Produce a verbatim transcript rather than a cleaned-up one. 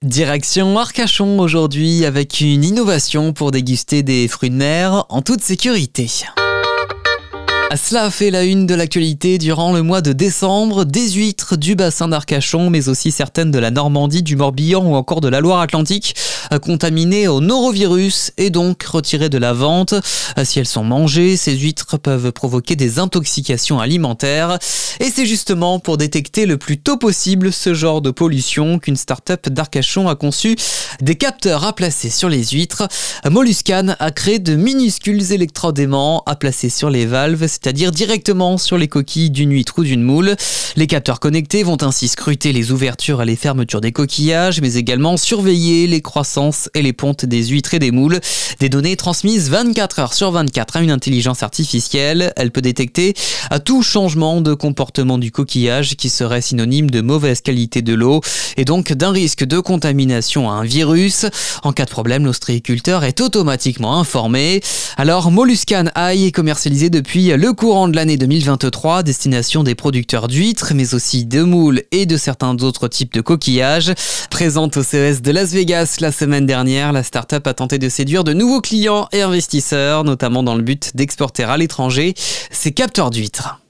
Direction Arcachon aujourd'hui avec une innovation pour déguster des fruits de mer en toute sécurité. Cela a fait la une de l'actualité durant le mois de décembre. Des huîtres du bassin d'Arcachon, mais aussi certaines de la Normandie, du Morbihan ou encore de la Loire-Atlantique, contaminées au norovirus et donc retirées de la vente. Si elles sont mangées, ces huîtres peuvent provoquer des intoxications alimentaires. Et c'est justement pour détecter le plus tôt possible ce genre de pollution qu'une start-up d'Arcachon a conçu des capteurs à placer sur les huîtres. Moluscan a créé de minuscules électrodes aimants à placer sur les valves, c'est-à-dire directement sur les coquilles d'une huître ou d'une moule. Les capteurs connectés vont ainsi scruter les ouvertures et les fermetures des coquillages, mais également surveiller les croissances et les pontes des huîtres et des moules. Des données transmises vingt-quatre heures sur vingt-quatre à une intelligence artificielle. Elle peut détecter à tout changement de comportement du coquillage qui serait synonyme de mauvaise qualité de l'eau et donc d'un risque de contamination à un virus. En cas de problème, l'ostréiculteur est automatiquement informé. Alors, Moluscan Eye est commercialisé depuis le courant de l'année deux mille vingt-trois, destination des producteurs d'huîtres, mais aussi de moules et de certains autres types de coquillages. Présente au C E S de Las Vegas la semaine dernière, la start-up a tenté de séduire de nouveaux clients et investisseurs, notamment dans le but d'exporter à l'étranger ses capteurs d'huîtres.